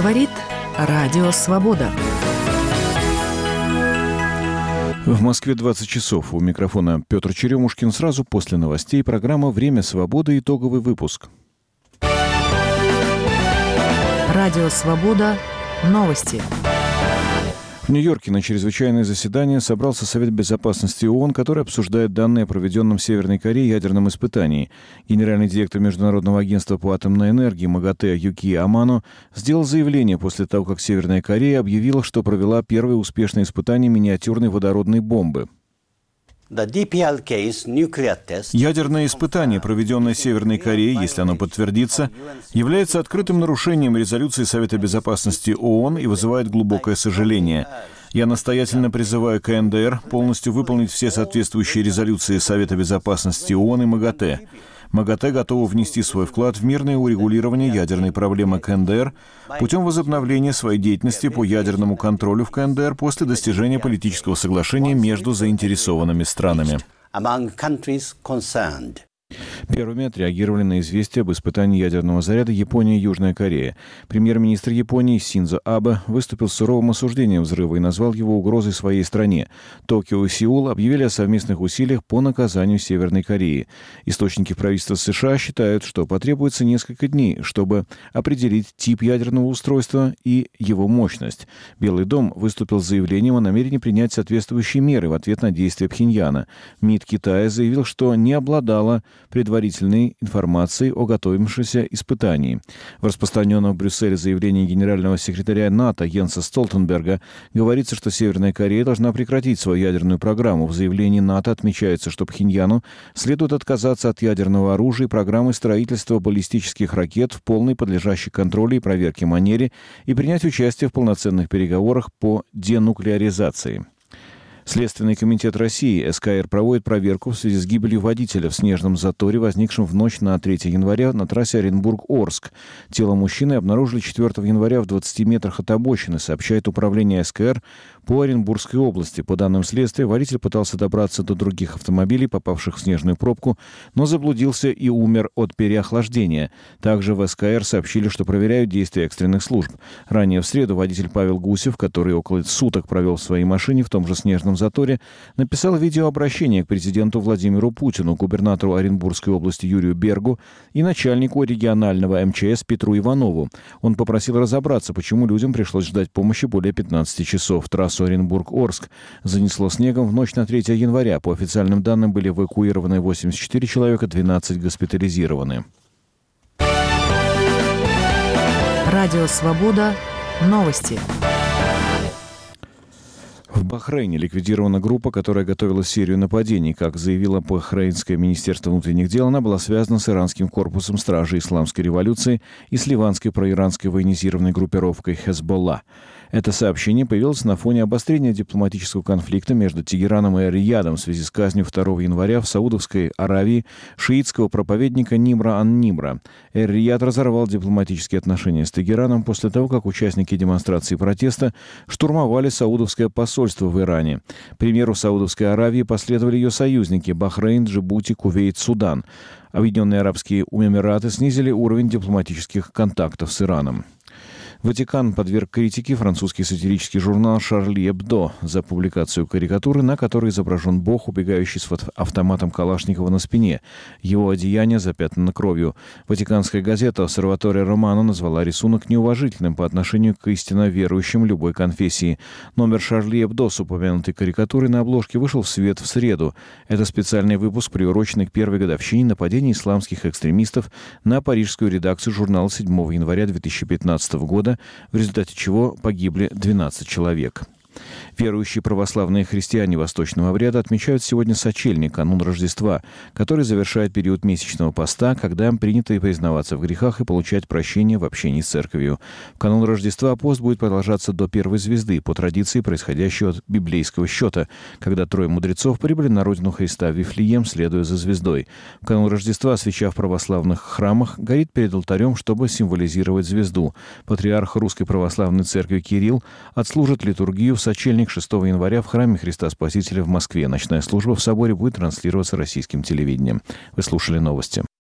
Говорит Радио Свобода. В Москве 20 часов. У микрофона Петр Черемушкин. Сразу после новостей программа «Время свободы». Итоговый выпуск. Радио Свобода. Новости. В Нью-Йорке на чрезвычайное заседание собрался Совет Безопасности ООН, который обсуждает данные о проведенном в Северной Корее ядерном испытании. Генеральный директор Международного агентства по атомной энергии МАГАТЭ Юкия Амано сделал заявление после того, как Северная Корея объявила, что провела первое успешное испытание миниатюрной водородной бомбы. Ядерное испытание, проведенное Северной Кореей, если оно подтвердится, является открытым нарушением резолюции Совета Безопасности ООН и вызывает глубокое сожаление. Я настоятельно призываю КНДР полностью выполнить все соответствующие резолюции Совета Безопасности ООН и МАГАТЭ. МАГАТЭ готова внести свой вклад в мирное урегулирование ядерной проблемы КНДР путем возобновления своей деятельности по ядерному контролю в КНДР после достижения политического соглашения между заинтересованными странами. Первыми отреагировали на известие об испытании ядерного заряда Япония и Южная Корея. Премьер-министр Японии Синдзо Абе выступил с суровым осуждением взрыва и назвал его угрозой своей стране. Токио и Сеул объявили о совместных усилиях по наказанию Северной Кореи. Источники правительства США считают, что потребуется несколько дней, чтобы определить тип ядерного устройства и его мощность. Белый дом выступил с заявлением о намерении принять соответствующие меры в ответ на действия Пхеньяна. МИД Китая заявил, что не обладала предварительной информацией о готовившемся испытании. В распространенном в Брюсселе заявлении генерального секретаря НАТО Йенса Столтенберга говорится, что Северная Корея должна прекратить свою ядерную программу. В заявлении НАТО отмечается, что Пхеньяну следует отказаться от ядерного оружия и программы строительства баллистических ракет в полной подлежащей контролю и проверке манере и принять участие в полноценных переговорах по денуклеаризации. Следственный комитет России СКР проводит проверку в связи с гибелью водителя в снежном заторе, возникшем в ночь на 3 января на трассе Оренбург-Орск. Тело мужчины обнаружили 4 января в 20 метрах от обочины, сообщает управление СКР по Оренбургской области. По данным следствия, водитель пытался добраться до других автомобилей, попавших в снежную пробку, но заблудился и умер от переохлаждения. Также в СКР сообщили, что проверяют действия экстренных служб. Ранее в среду водитель Павел Гусев, который около суток провел в своей машине в том же снежном заторе, написал видеообращение к президенту Владимиру Путину, губернатору Оренбургской области Юрию Бергу и начальнику регионального МЧС Петру Иванову. Он попросил разобраться, почему людям пришлось ждать помощи более 15 часов. Трассу Оренбург-Орск занесло снегом в ночь на 3 января. По официальным данным были эвакуированы 84 человека, 12 госпитализированы. Радио Свобода. Новости. В Бахрейне ликвидирована группа, которая готовила серию нападений. Как заявило Бахрейнское министерство внутренних дел, она была связана с иранским корпусом стражи исламской революции и с ливанской проиранской военизированной группировкой «Хезболла». Это сообщение появилось на фоне обострения дипломатического конфликта между Тегераном и Эр-Риядом в связи с казнью 2 января в Саудовской Аравии шиитского проповедника Нимра ан-Нимра. Эр-Рияд разорвал дипломатические отношения с Тегераном после того, как участники демонстрации протеста штурмовали саудовское посольство в Иране. К примеру Саудовской Аравии последовали ее союзники Бахрейн, Джибути, Кувейт, Судан. Объединенные Арабские Эмираты снизили уровень дипломатических контактов с Ираном. Ватикан подверг критике французский сатирический журнал «Шарли Эбдо» за публикацию карикатуры, на которой изображен Бог, убегающий с автоматом Калашникова на спине. Его одеяние запятнано кровью. Ватиканская газета «Осерватория Романо» назвала рисунок неуважительным по отношению к истинно верующим любой конфессии. Номер «Шарли Эбдо» с упомянутой карикатурой на обложке вышел в свет в среду. Это специальный выпуск, приуроченный к первой годовщине нападения исламских экстремистов на парижскую редакцию журнала 7 января 2015 года, в результате чего погибли 12 человек. Верующие православные христиане восточного обряда отмечают сегодня сочельник, канун Рождества, который завершает период месячного поста, когда им принято и признаваться в грехах и получать прощение в общении с церковью. В канун Рождества пост будет продолжаться до первой звезды, по традиции, происходящей от библейского счета, когда 3 мудрецов прибыли на родину Христа в Вифлеем, следуя за звездой. В канун Рождества свеча в православных храмах горит перед алтарем, чтобы символизировать звезду. Патриарх Русской Православной Церкви Кирилл отслужит литургию в сочельник 6 января в храме Христа Спасителя в Москве. Ночная служба в соборе будет транслироваться российским телевидением. Вы слушали новости.